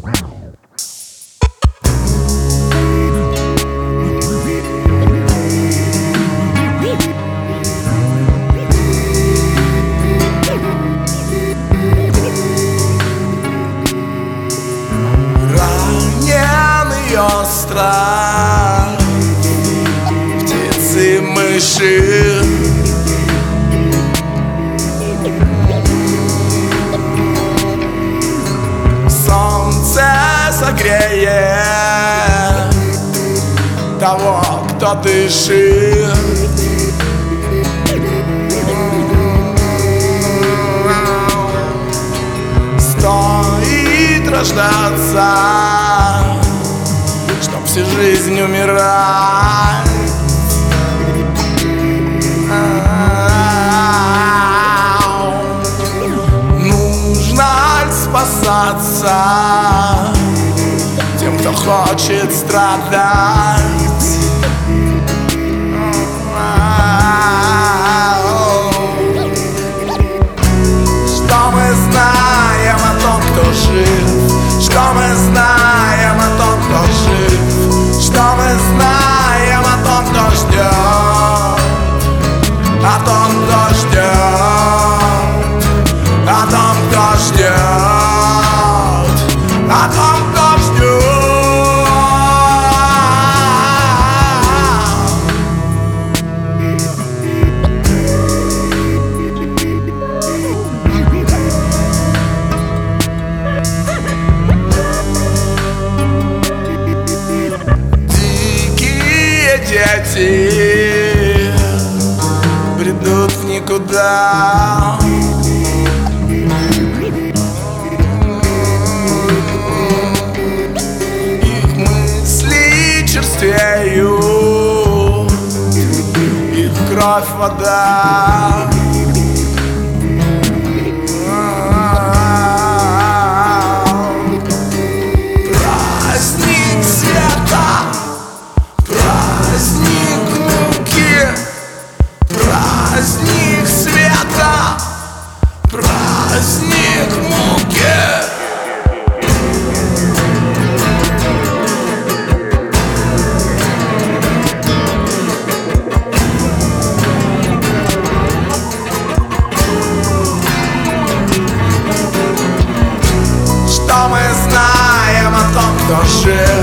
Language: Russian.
Раненый остров, птицы, мыши, солнце согреет того, кто дышит. Стоит рождаться, чтоб всю жизнь умирать. Нужно спасаться тем, кто хочет страдать. Что мы знаем о том, кто жив? Что мы знаем о том, кто жив? Что мы знаем о том, кто ждет? О том, кто ждет? О том, кто ждет? О том, кто ждет? Дети бредут в никуда. Их мысли черствеют, их кровь вода. Праздник света, праздник муки, праздник света, праздник муки. Что мы знаем о том, кто жив?